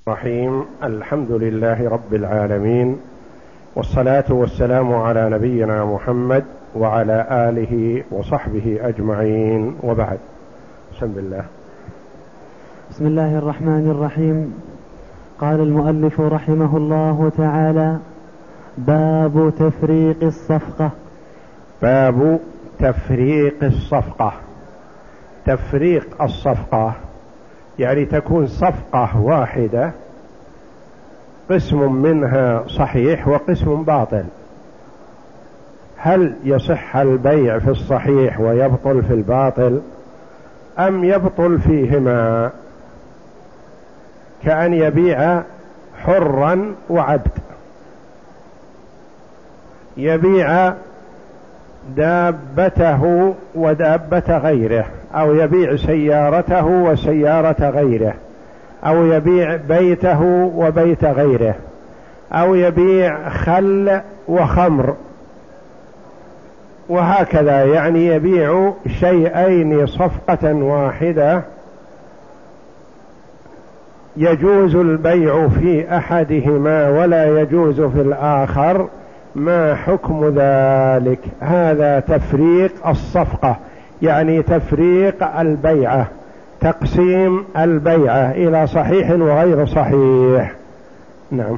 الرحيم. الحمد لله رب العالمين، والصلاة والسلام على نبينا محمد وعلى آله وصحبه أجمعين، وبعد. بسم الله الرحمن الرحيم. قال المؤلف رحمه الله تعالى: باب تفريق الصفقة. باب تفريق الصفقة. تفريق الصفقة يعني تكون صفقة واحدة، قسم منها صحيح وقسم باطل. هل يصح البيع في الصحيح ويبطل في الباطل، أم يبطل فيهما؟ كأن يبيع حرا وعبد، يبيع دابته ودابة غيره، أو يبيع سيارته وسيارة غيره، أو يبيع بيته وبيت غيره، أو يبيع خل وخمر، وهكذا. يعني يبيع شيئين صفقة واحدة، يجوز البيع في أحدهما ولا يجوز في الآخر. ما حكم ذلك؟ هذا تفريق الصفقة، يعني تفريق البيعة، تقسيم البيعة إلى صحيح وغير صحيح. نعم.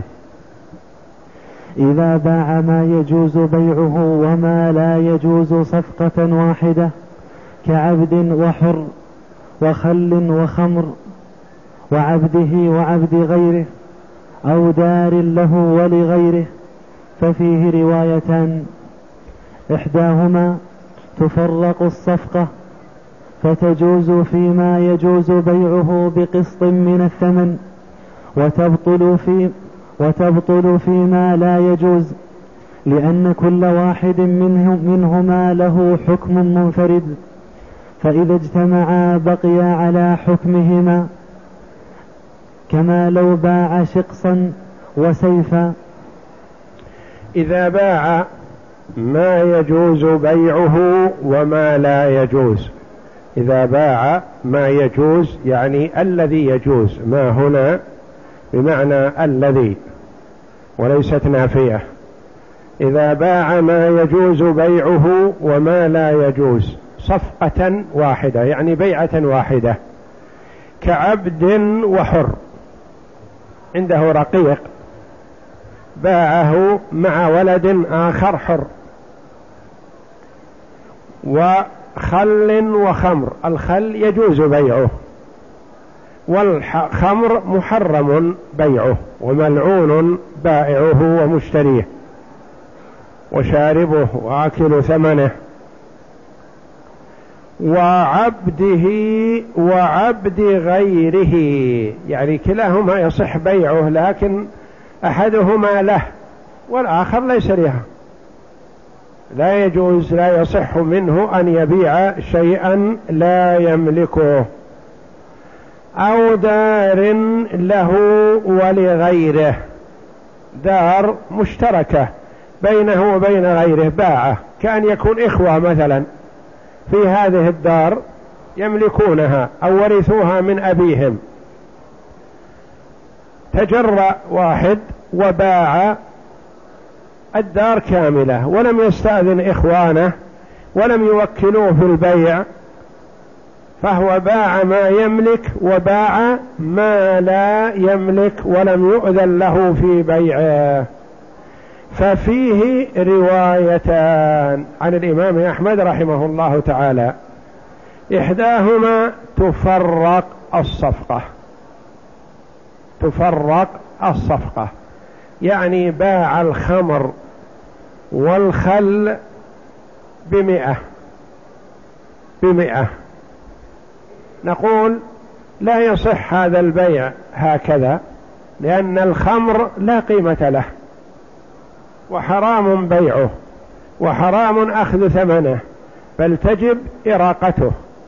إذا باع ما يجوز بيعه وما لا يجوز صفقة واحدة، كعبد وحر وخل وخمر وعبده وعبد غيره، أو دار له ولغيره، ففيه روايتان: إحداهما تفرق الصفقة فتجوز فيما يجوز بيعه بقسط من الثمن، وتبطل فيما لا يجوز، لأن كل واحد منهما له حكم منفرد، فإذا اجتمعا بقيا على حكمهما، كما لو باع شقصا وسيفا. إذا باع ما يجوز بيعه وما لا يجوز، إذا باع ما يجوز يعني الذي يجوز، ما هنا بمعنى الذي وليست نافية. إذا باع ما يجوز بيعه وما لا يجوز صفقة واحدة، يعني بيعة واحدة، كعبد وحر، عنده رقيق باعه مع ولد آخر حر، وخل وخمر، الخل يجوز بيعه، والخمر محرم بيعه وملعون بائعه ومشتريه وشاربه وآكل ثمنه، وعبده وعبد غيره، يعني كلاهما يصح بيعه، لكن أحدهما له والآخر ليس له، لا يجوز، لا يصح منه أن يبيع شيئا لا يملكه. أو دار له ولغيره، دار مشتركة بينه وبين غيره باعه، كأن يكون إخوة مثلا في هذه الدار يملكونها أو ورثوها من أبيهم، تجرأ واحد وباع الدار كاملة ولم يستأذن إخوانه ولم يوكلوه في البيع، فهو باع ما يملك وباع ما لا يملك ولم يؤذن له في بيعه. ففيه روايتان عن الإمام أحمد رحمه الله تعالى: إحداهما تفرق الصفقة، تفرق الصفقة يعني باع الخمر والخل ب100، نقول لا يصح هذا البيع هكذا، لأن الخمر لا قيمة له وحرام بيعه وحرام أخذ ثمنه، بل تجب إراقته.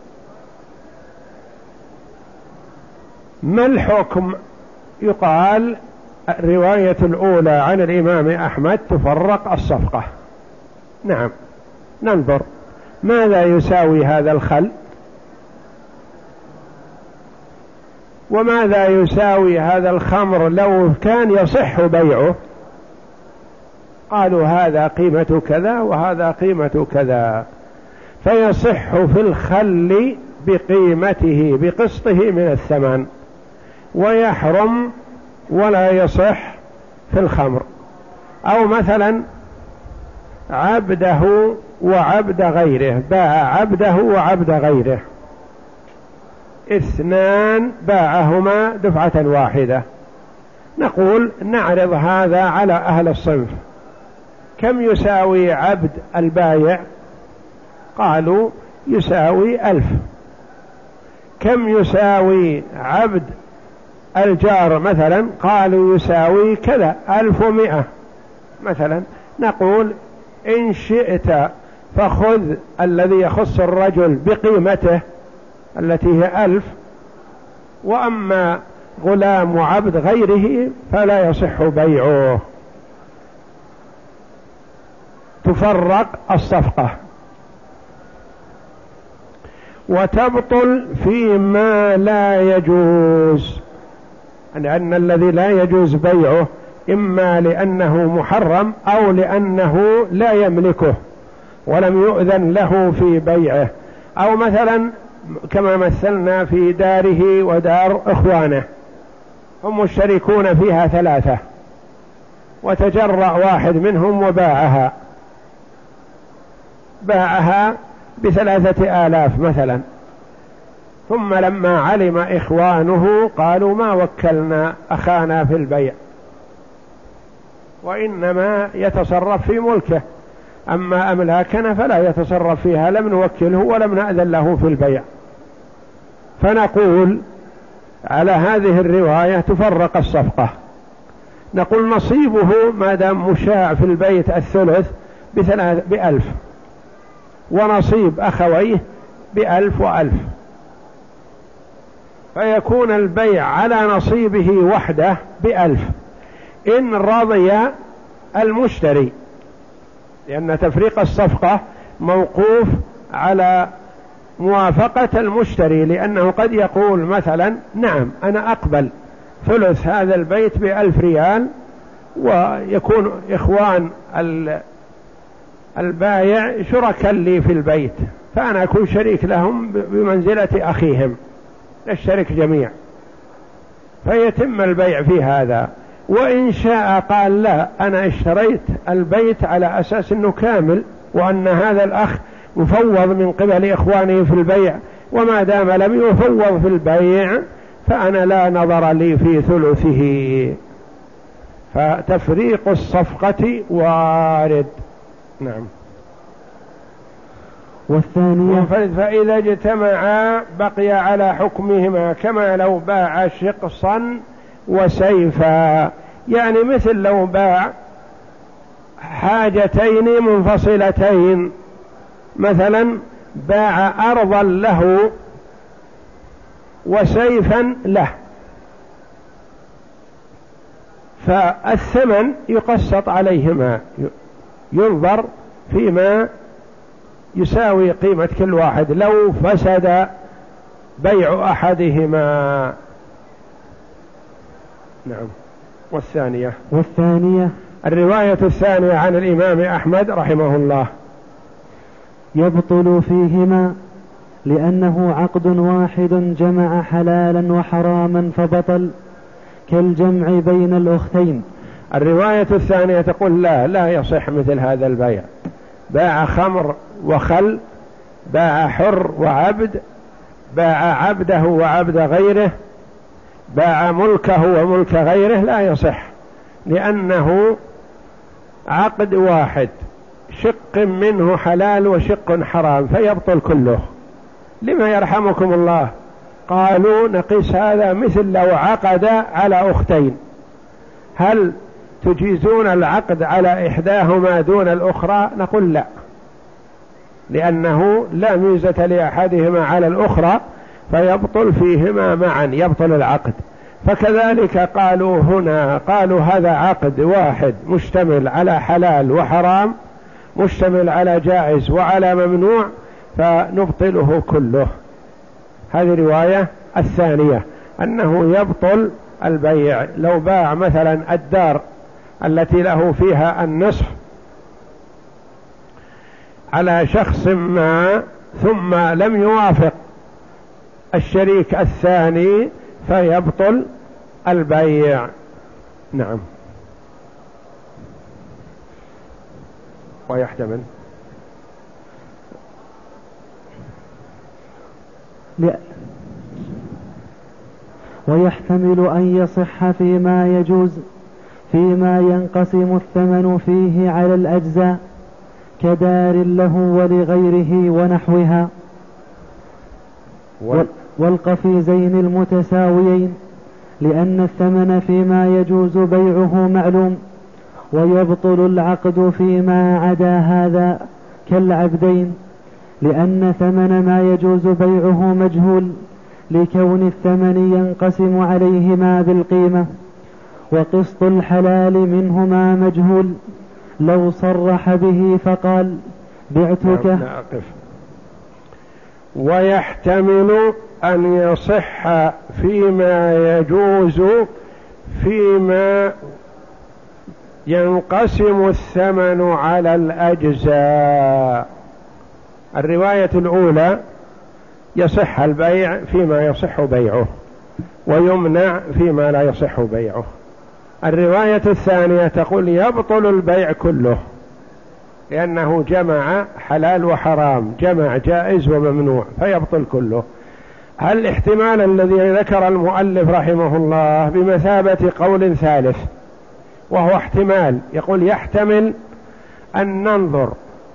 ما الحكم؟ يقال الرواية الأولى عن الإمام أحمد تفرق الصفقة. نعم، ننظر ماذا يساوي هذا الخل، وماذا يساوي هذا الخمر لو كان يصح بيعه؟ قالوا هذا قيمة كذا وهذا قيمة كذا، فيصح في الخل بقيمته بقسطه من الثمن، ويحرم ولا يصح في الخمر. أو مثلا عبده وعبد غيره، باع عبده وعبد غيره، اثنان باعهما دفعة واحدة، نقول نعرض هذا على أهل الصنف، كم يساوي عبد البايع؟ قالوا يساوي 1000. كم يساوي عبد الجار مثلا؟ قالوا يساوي كذا 1100 مثلا. نقول إن شئت فخذ الذي يخص الرجل بقيمته التي هي 1000، وأما غلام وعبد غيره فلا يصح بيعه، تفرق الصفقة. وتبطل فيما لا يجوز، لأن الذي لا يجوز بيعه إما لأنه محرم أو لأنه لا يملكه ولم يؤذن له في بيعه، أو مثلا كما مثلنا في داره ودار إخوانه هم مشتركون فيها 3، وتجرأ واحد منهم وباعها، باعها ب3000 مثلا، ثم لما علم إخوانه قالوا ما وكلنا أخانا في البيع، وإنما يتصرف في ملكه، أما أملاكنا فلا يتصرف فيها، لم نوكله ولم نأذن له في البيع. فنقول على هذه الرواية تفرق الصفقة، نقول نصيبه ما دام مشاع في البيت الثلث ب1000، ونصيب أخويه ب1000 و1000، فيكون البيع على نصيبه وحده ب1000 إن رضي المشتري، لأن تفريق الصفقة موقوف على موافقة المشتري، لأنه قد يقول مثلا نعم أنا أقبل ثلث هذا البيت ب1000 ريال، ويكون إخوان البايع شركا لي في البيت، فأنا أكون شريك لهم بمنزلة أخيهم، نشترك جميع، فيتم البيع في هذا. وإن شاء قال لا أنا اشتريت البيت على أساس أنه كامل، وأن هذا الأخ مفوض من قبل إخوانه في البيع، وما دام لم يفوض في البيع فأنا لا نظر لي في ثلثه، فتفريق الصفقة وارد. نعم. والثانية فإذا اجتمعا بقي على حكمهما كما لو باع شقصا وسيفا، يعني مثل لو باع حاجتين منفصلتين، مثلا باع أرضا له وسيفا له، فالثمن يقسط عليهما، ينظر فيما يساوي قيمة كل واحد لو فسد بيع أحدهما. نعم. والثانية الرواية الثانية عن الإمام أحمد رحمه الله: يبطل فيهما لأنه عقد واحد جمع حلالا وحراما فبطل، كالجمع بين الأختين. الرواية الثانية تقول لا يصح مثل هذا البيع، باع خمر وخل، باع حر وعبد، باع عبده وعبد غيره، باع ملكه وملك غيره، لا يصح، لأنه عقد واحد، شق منه حلال وشق حرام، فيبطل كله. لما يرحمكم الله؟ قالوا نقيس هذا مثل لو عقد على أختين، هل تجيزون العقد على إحداهما دون الأخرى؟ نقول لا، لأنه لا ميزة لأحدهما على الأخرى، فيبطل فيهما معا، يبطل العقد. فكذلك قالوا هنا، قالوا هذا عقد واحد مشتمل على حلال وحرام، مشتمل على جائز وعلى ممنوع، فنبطله كله. هذه رواية الثانية. أنه يبطل البيع. لو باع مثلا الدار التي له فيها النصف على شخص ما ثم لم يوافق الشريك الثاني فيبطل البيع. نعم. ويحتمل أن يصح فيما يجوز فيما ينقسم الثمن فيه على الأجزاء كدار له ولغيره ونحوها والقفيزين المتساويين، لأن الثمن فيما يجوز بيعه معلوم، ويبطل العقد فيما عدا هذا كالعبدين، لأن ثمن ما يجوز بيعه مجهول لكون الثمن ينقسم عليهما بالقيمة، وقسط الحلال منهما مجهول. لو صرح به فقال بعتك. ويحتمل أن يصح فيما يجوز فيما ينقسم الثمن على الأجزاء. الرواية الأولى يصح البيع فيما يصح بيعه ويمنع فيما لا يصح بيعه. الرواية الثانية تقول يبطل البيع كله لأنه جمع حلال وحرام، جمع جائز وممنوع فيبطل كله. هل الاحتمال الذي ذكر المؤلف رحمه الله بمثابة قول ثالث، وهو احتمال يقول يحتمل أن ننظر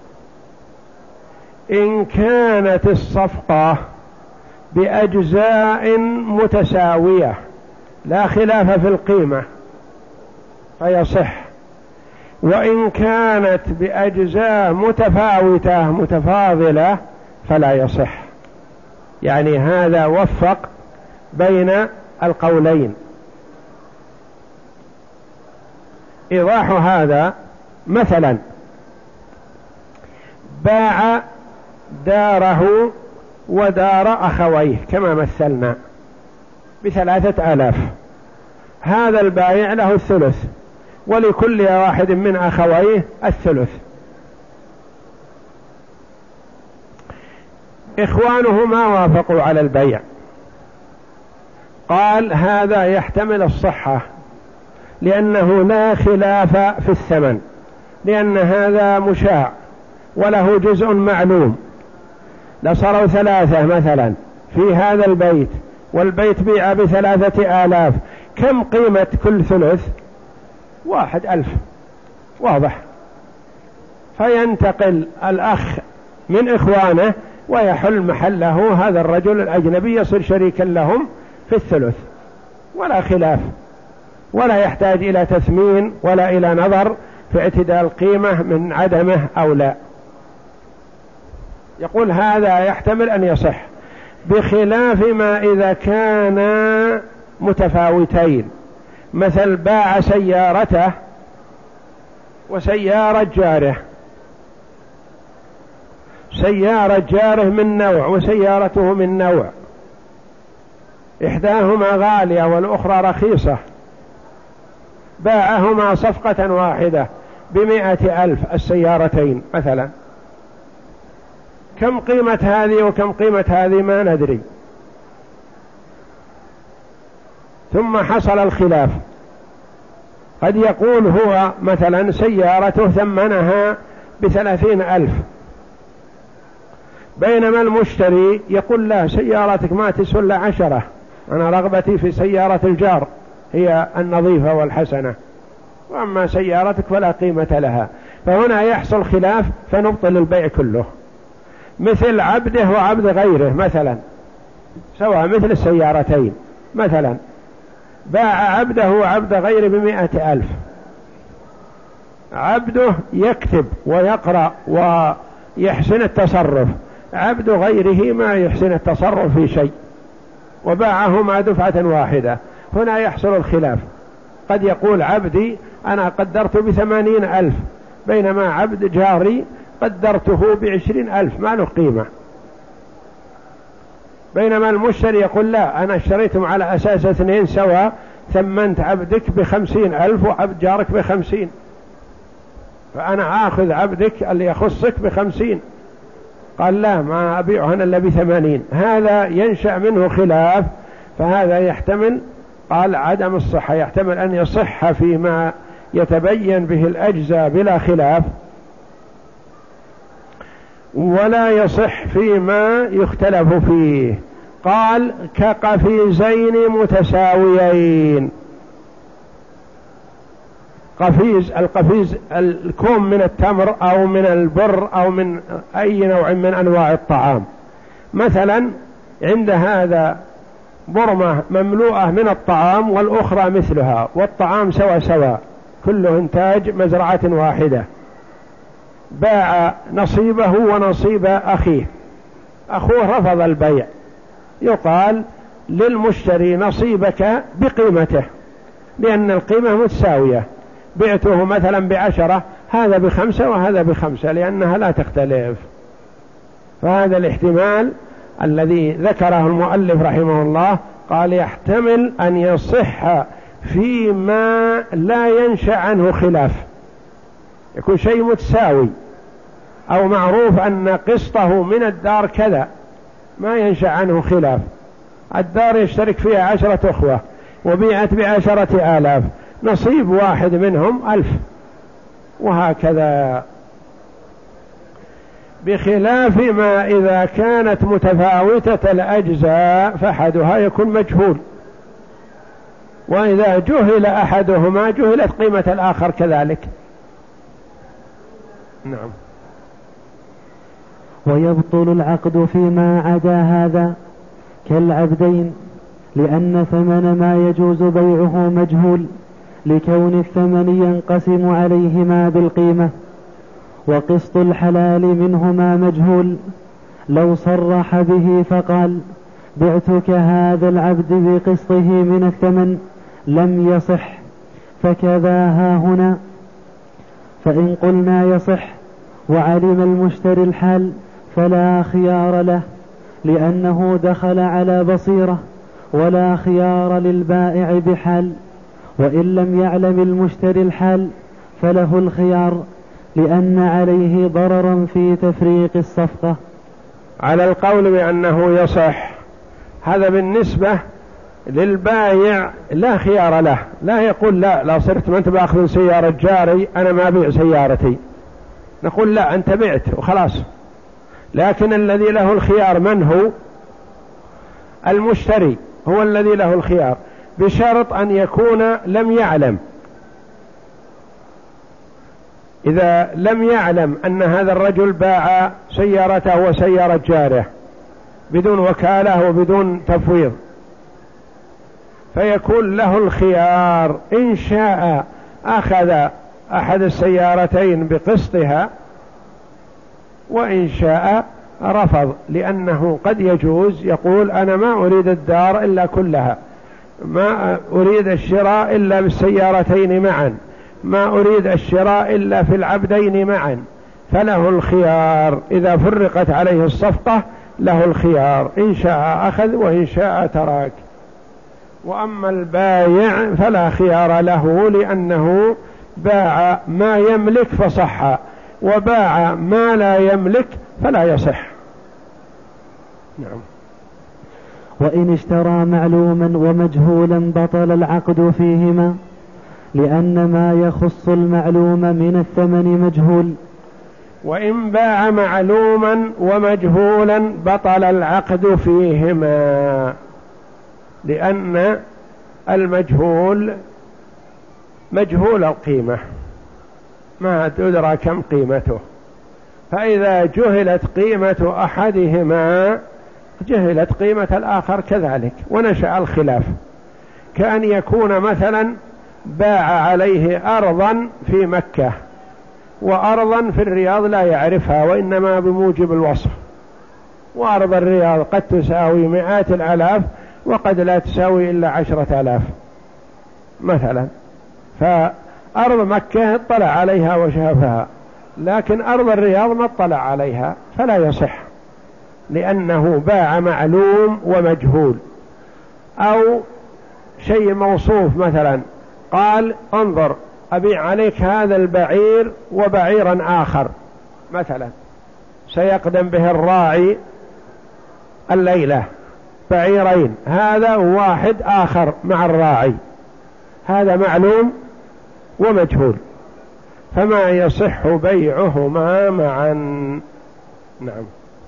إن كانت الصفقة بأجزاء متساوية لا خلاف في القيمة فيصح، وإن كانت بأجزاء متفاوتة متفاضلة فلا يصح. يعني هذا وفق بين القولين. إيضاح هذا مثلا باع داره ودار أخويه كما مثلنا ب3,000. هذا البائع له الثلث ولكل واحد من أخويه الثلث. إخوانه ما وافقوا على البيع، قال هذا يحتمل الصحة لأنه لا خلاف في الثمن، لأن هذا مشاع وله جزء معلوم. لصاروا 3 مثلا في هذا البيت والبيت بيع ب3,000، كم قيمة كل ثلث؟ 1,000 واضح. فينتقل الأخ من إخوانه ويحل محله هذا الرجل الأجنبي يصير شريكا لهم في الثلث ولا خلاف، ولا يحتاج إلى تثمين ولا إلى نظر في اعتدال قيمة من عدمه أو لا. يقول هذا يحتمل أن يصح، بخلاف ما إذا كان متفاوتين، مثل باع سيارته وسيارة جاره، سيارة جاره من نوع وسيارته من نوع، إحداهما غالية والأخرى رخيصة، باعهما صفقة واحدة ب100,000 السيارتين مثلا. كم قيمة هذه وكم قيمة هذه ما ندري. ثم حصل الخلاف، قد يقول هو مثلا سيارته ثمنها ب30,000، بينما المشتري يقول لا سيارتك ما تسوى إلا 10، أنا رغبتي في سيارة الجار هي النظيفة والحسنة، وأما سيارتك فلا قيمة لها. فهنا يحصل خلاف فنبطل البيع كله. مثل عبده وعبد غيره مثلا، سواء مثل السيارتين مثلا، باع عبده وعبد غيره ب100,000. عبده يكتب ويقرأ ويحسن التصرف، عبد غيره ما يحسن التصرف في شيء، وباعهما دفعة واحدة. هنا يحصل الخلاف، قد يقول عبدي أنا قدرت ب80,000، بينما عبد جاري قدرته ب20,000 ما له قيمة. بينما المشتري يقول لا، أنا اشتريتم على أساس 2 سواء، ثمنت عبدك ب50,000 وعبد جارك ب50، فأنا آخذ عبدك اللي يخصك ب50. قال لا، ما أبيعه أنا إلا ب80. هذا ينشأ منه خلاف، فهذا يحتمل، قال عدم الصحة، يحتمل أن يصح فيما يتبين به الأجزاء بلا خلاف، ولا يصح فيما يختلف فيه. قال كقفيزين متساويين. القفيز الكوم من التمر أو من البر أو من أي نوع من أنواع الطعام. مثلا عند هذا برمة مملوءة من الطعام والأخرى مثلها، والطعام سوا كله إنتاج مزرعة واحدة، باع نصيبه ونصيب أخيه، أخوه رفض البيع، يقال للمشتري نصيبك بقيمته، لأن القيمة متساوية، بعته مثلا ب10، هذا ب5 وهذا ب5 لأنها لا تختلف. فهذا الاحتمال الذي ذكره المؤلف رحمه الله، قال يحتمل أن يصح فيما لا ينشأ عنه خلاف، يكون شيء متساوي أو معروف أن قسطه من الدار كذا، ما ينشأ عنه خلاف. الدار يشترك فيها 10 أخوة وبيعت ب10,000، نصيب واحد منهم 1000، وهكذا. بخلاف ما إذا كانت متفاوتة الأجزاء فأحدها يكون مجهول، وإذا جهل أحدهما جهلت قيمة الآخر كذلك. نعم. ويبطل العقد فيما عدا هذا كالعبدين، لأن ثمن ما يجوز بيعه مجهول، لكون الثمن ينقسم عليهما بالقيمة، وقسط الحلال منهما مجهول. لو صرح به فقال بعتك هذا العبد بقسطه من الثمن لم يصح، فكذا ها هنا. فإن قلنا يصح وعلم المشتري الحال فلا خيار له، لأنه دخل على بصيرة، ولا خيار للبائع بحال. وإن لم يعلم المشتري الحال فله الخيار، لأن عليه ضررا في تفريق الصفقة. على القول بأنه يصح، هذا بالنسبة للبائع لا خيار له، لا يقول لا صرت ما أنت بأخذ سيارة جاري أنا ما أبيع سيارتي، نقول لا أنت بعت وخلاص. لكن الذي له الخيار من هو؟ المشتري هو الذي له الخيار، بشرط أن يكون لم يعلم. إذا لم يعلم أن هذا الرجل باع سيارته وسيارة جاره بدون وكالة وبدون تفويض، فيكون له الخيار، إن شاء أخذ أحد السيارتين بقسطها، وإن شاء رفض، لأنه قد يجوز يقول أنا ما أريد الدار إلا كلها، ما أريد الشراء إلا بالسيارتين معا، ما أريد الشراء إلا في العبدين معا، فله الخيار. إذا فرقت عليه الصفقة له الخيار، إن شاء أخذ وإن شاء ترك. وأما البايع فلا خيار له، لأنه باع ما يملك فصح، وباع ما لا يملك فلا يصح. نعم. وإن اشترى معلوما ومجهولا بطل العقد فيهما، لأن ما يخص المعلوم من الثمن مجهول. وإن باع معلوما ومجهولا بطل العقد فيهما، لأن المجهول مجهول القيمة، ما تدرى كم قيمته، فإذا جهلت قيمة أحدهما جهلت قيمة الآخر كذلك، ونشأ الخلاف. كأن يكون مثلا باع عليه أرضا في مكة وأرضا في الرياض لا يعرفها وإنما بموجب الوصف، وأرض الرياض قد تساوي 100,000 وقد لا تساوي إلا 10,000 مثلا، فأرض مكة اطلع عليها وشافها، لكن أرض الرياض ما اطلع عليها، فلا يصح، لأنه باع معلوم ومجهول. أو شيء موصوف مثلا قال انظر أبيع عليك هذا البعير وبعيرا آخر مثلا سيقدم به الراعي الليلة، بعيرين هذا واحد آخر مع الراعي، هذا معلوم ومجهول، فما يصح بيعهما معا. نعم.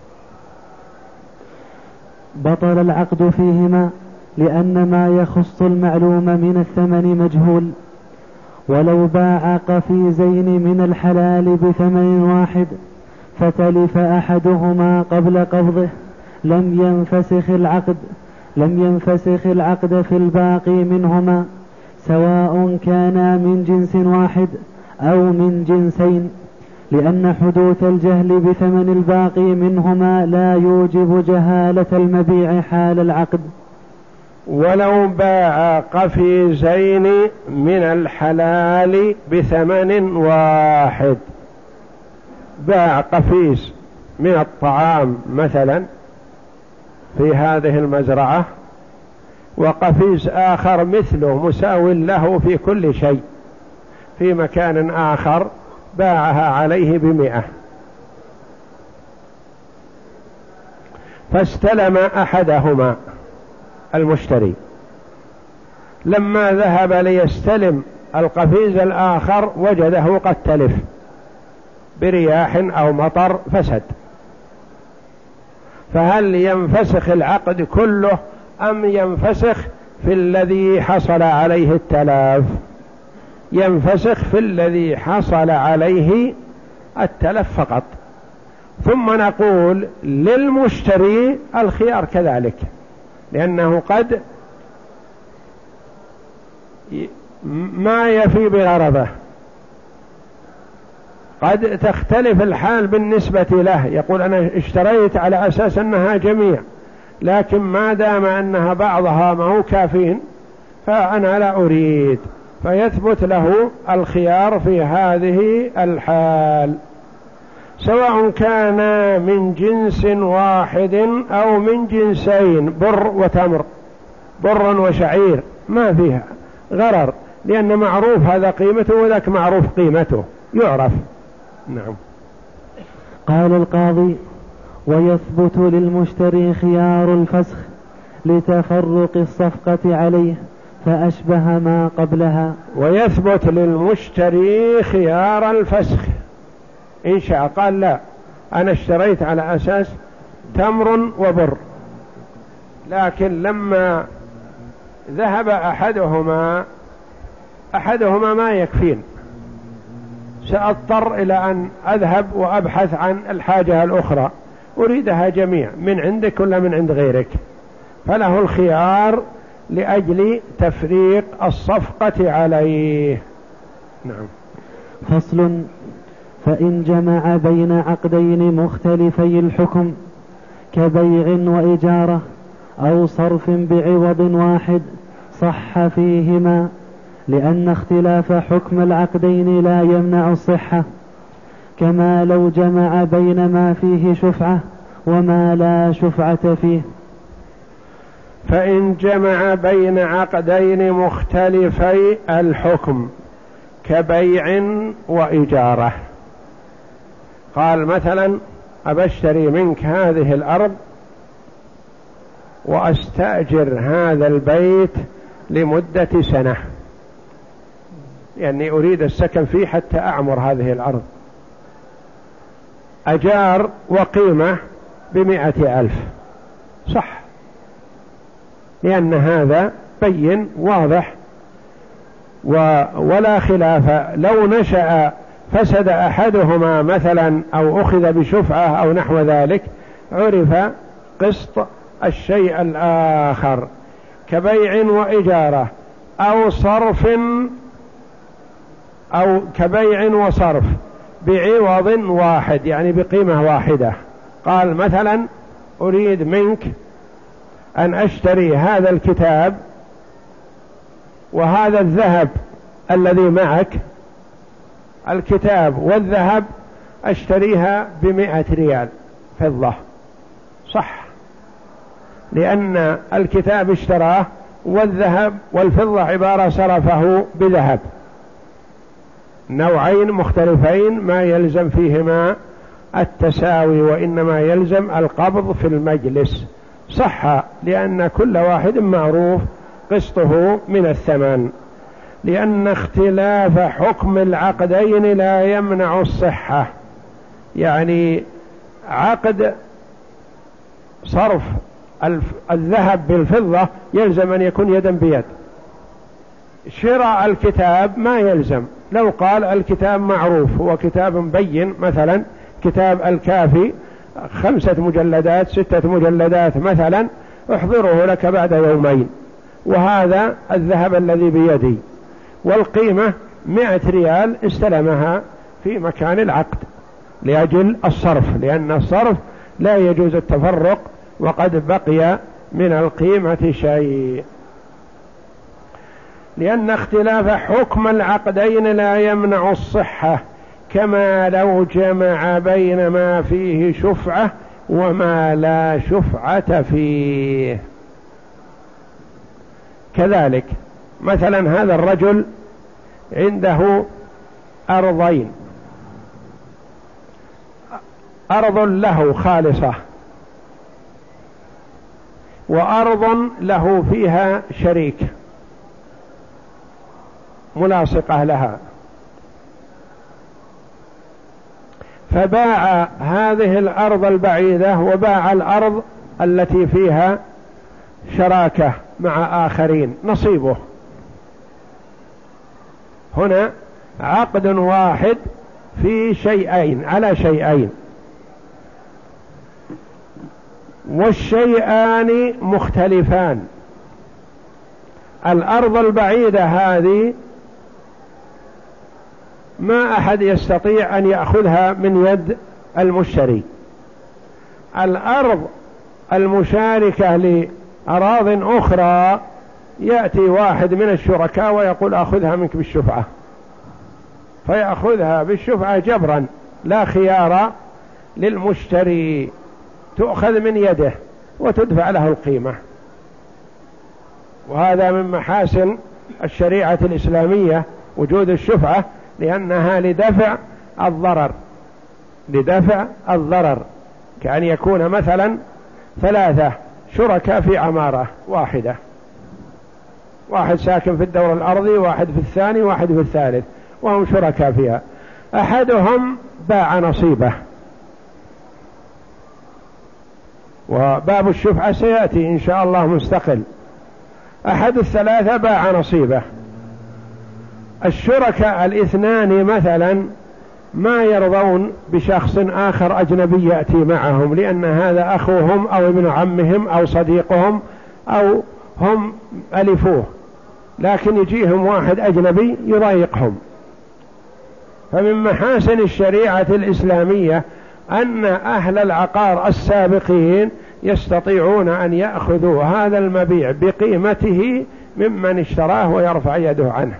بطل العقد فيهما لأن ما يخص المعلوم من الثمن مجهول. ولو باع قفيزين من الحلال بثمن واحد فتلف أحدهما قبل قبضه لم ينفسخ العقد في الباقي منهما، سواء كانا من جنس واحد أو من جنسين، لأن حدوث الجهل بثمن الباقي منهما لا يوجب جهالة المبيع حال العقد. ولو باع قفيزين من الحلال بثمن واحد، باع قفيز من الطعام مثلا في هذه المزرعة وقفيز آخر مثله مساو له في كل شيء في مكان آخر باعها عليه ب100، فاستلم أحدهما المشتري، لما ذهب ليستلم القفيز الآخر وجده قد تلف برياح أو مطر فسد، فهل ينفسخ العقد كله أم ينفسخ في الذي حصل عليه التلف؟ ينفسخ في الذي حصل عليه التلف فقط. ثم نقول للمشتري الخيار كذلك، لأنه قد ما يفي بغرضه، قد تختلف الحال بالنسبة له، يقول أنا اشتريت على أساس أنها جميع، لكن ما دام أنها بعضها ما هو كافين فأنا لا أريد، فيثبت له الخيار في هذه الحال، سواء كان من جنس واحد أو من جنسين، بر وتمر، بر وشعير، ما فيها غرر، لأن معروف هذا قيمته وذاك معروف قيمته يعرف. نعم. قال القاضي: ويثبت للمشتري خيار الفسخ لتفرق الصفقة عليه فأشبه ما قبلها. ويثبت للمشتري خيار الفسخ إن شاء قال لا أنا اشتريت على أساس تمر وبر، لكن لما ذهب أحدهما ما يكفين، سأضطر إلى أن أذهب وأبحث عن الحاجة الأخرى، أريدها جميع من عندك ولا من عند غيرك، فله الخيار لأجل تفريق الصفقة عليه. نعم. فصل: فإن جمع بين عقدين مختلفي الحكم كبيع وإجارة أو صرف بعوض واحد صح فيهما، لأن اختلاف حكم العقدين لا يمنع الصحة، كما لو جمع بين ما فيه شفعة وما لا شفعة فيه. فإن جمع بين عقدين مختلفي الحكم كبيع وإجارة، قال مثلا أبشتري منك هذه الأرض وأستأجر هذا البيت لمدة سنة، يعني أريد السكن فيه حتى أعمر هذه الأرض، أجار وقيمة ب100,000، صح، لأن هذا بين واضح ولا خلاف. لو نشأ فسد أحدهما مثلا أو أخذ بشفعة أو نحو ذلك عرف قسط الشيء الآخر، كبيع وإجارة أو صرف، أو كبيع وصرف بعوض واحد، يعني بقيمة واحدة. قال مثلا أريد منك أن أشتري هذا الكتاب وهذا الذهب الذي معك، الكتاب والذهب أشتريها ب100 ريال فضة، صح، لأن الكتاب اشتراه، والذهب والفضة عبارة صرفه بذهب، نوعين مختلفين ما يلزم فيهما التساوي، وإنما يلزم القبض في المجلس. صح، لأن كل واحد معروف قسطه من الثمن، لأن اختلاف حكم العقدين لا يمنع الصحة. يعني عقد صرف الذهب بالفضة يلزم أن يكون يدا بيد، شراء الكتاب ما يلزم. لو قال الكتاب معروف هو كتاب بين، مثلا كتاب الكافي 5 مجلدات 6 مجلدات مثلا، احضره لك بعد يومين، وهذا الذهب الذي بيدي والقيمة 100 ريال، استلمها في مكان العقد لأجل الصرف، لأن الصرف لا يجوز التفرق وقد بقي من القيمة شيء. لأن اختلاف حكم العقدين لا يمنع الصحة، كما لو جمع بين ما فيه شفعة وما لا شفعة فيه. كذلك مثلا هذا الرجل عنده أرضين، أرض له خالصة وأرض له فيها شريك ملاصقة لها، فباع هذه الأرض البعيدة وباع الأرض التي فيها شراكة مع آخرين نصيبه. هنا عقد واحد في شيئين على شيئين، والشيئان مختلفان. الأرض البعيدة هذه ما أحد يستطيع أن يأخذها من يد المشتري. الأرض المشاركة لأراض أخرى يأتي واحد من الشركاء ويقول أخذها منك بالشفعة، فيأخذها بالشفعة جبرا لا خيار للمشتري، تؤخذ من يده وتدفع له القيمة. وهذا من محاسن الشريعة الإسلامية وجود الشفعة، لأنها لدفع الضرر، كأن يكون مثلا 3 شركاء في عمارة واحدة، واحد ساكن في الدور الأرضي، واحد في الثاني، واحد في الثالث، وهم شركاء فيها. أحدهم باع نصيبه، وباب الشفعة سيأتي إن شاء الله مستقل. أحد الثلاثة باع نصيبه. الشركاء الاثنان مثلا ما يرضون بشخص آخر أجنبي يأتي معهم، لأن هذا أخوهم أو ابن عمهم أو صديقهم أو هم ألفوه، لكن يجيهم واحد أجنبي يضايقهم. فمن محاسن الشريعة الإسلامية أن أهل العقار السابقين يستطيعون أن يأخذوا هذا المبيع بقيمته ممن اشتراه ويرفع يده عنه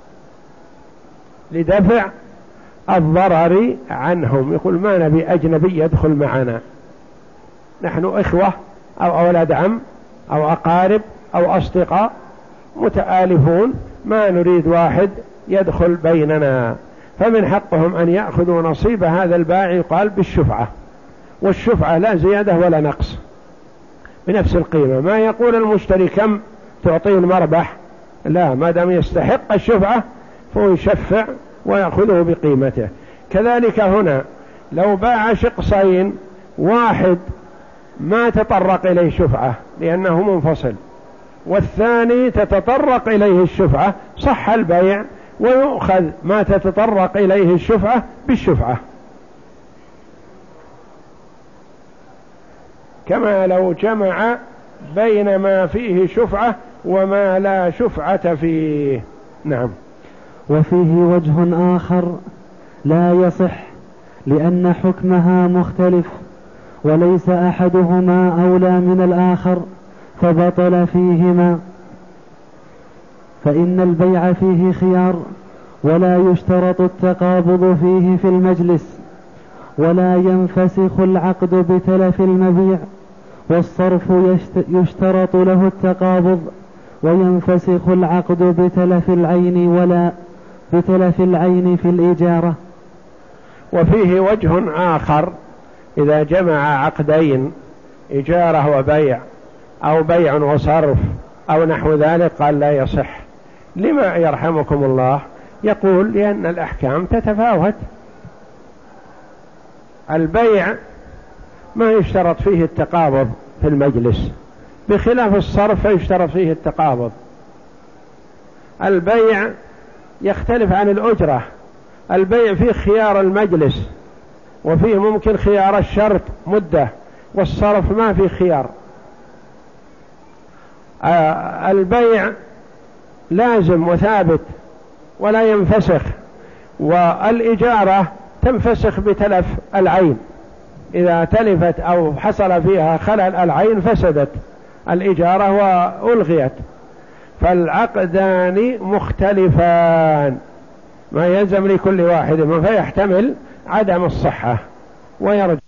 لدفع الضرر عنهم. يقول ما نبي أجنبي يدخل معنا، نحن إخوة أو أولاد عم أو أقارب أو أصدقاء متآلفون، ما نريد واحد يدخل بيننا. فمن حقهم أن يأخذوا نصيب هذا البائع، يقال بالشفعة، والشفعة لا زيادة ولا نقص بنفس القيمة. ما يقول المشتري كم تعطيه المربح، لا، ما دام يستحق الشفعة فهو يشفع ويأخذه بقيمته. كذلك هنا لو باع شقصين، واحد ما تطرق إليه شفعة لأنه منفصل، والثاني تتطرق إليه الشفعة، صح البيع ويؤخذ ما تتطرق إليه الشفعة بالشفعة، كما لو جمع بين ما فيه شفعة وما لا شفعة فيه. نعم. وفيه وجه آخر لا يصح، لأن حكمها مختلف وليس أحدهما أولى من الآخر فبطل فيهما، فإن البيع فيه خيار ولا يشترط التقابض فيه في المجلس، ولا ينفسخ العقد بتلف المبيع، والصرف يشترط له التقابض، وينفسخ العقد بتلف العين في الإجارة. وفيه وجه آخر: إذا جمع عقدين، إجارة وبيع أو بيع وصرف أو نحو ذلك، قال لا يصح. لما يرحمكم الله؟ يقول لأن الأحكام تتفاوت. البيع ما يشترط فيه التقابض في المجلس، بخلاف الصرف فيشترط فيه التقابض. البيع يختلف عن الأجرة، البيع فيه خيار المجلس وفيه ممكن خيار الشرط مدة، والصرف ما فيه خيار. البيع لازم وثابت ولا ينفسخ، والإجارة تنفسخ بتلف العين، إذا تلفت أو حصل فيها خلل العين فسدت الإجارة وألغيت. فالعقدان ما يلزم لكل واحد، فيحتمل عدم الصحة ويرجع